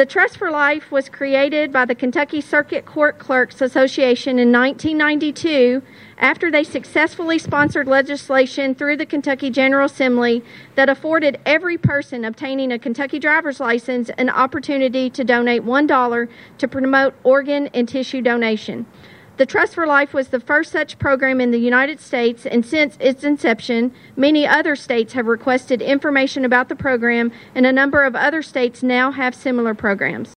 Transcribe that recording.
The Trust for Life was created by the Kentucky Circuit Court Clerks Association in 1992 after they successfully sponsored legislation through the Kentucky General Assembly that afforded every person obtaining a Kentucky driver's license an opportunity to donate $1 to promote organ and tissue donation. The Trust for Life was the first such program in the United States, and since its inception, many other states have requested information about the program, and a number of other states now have similar programs.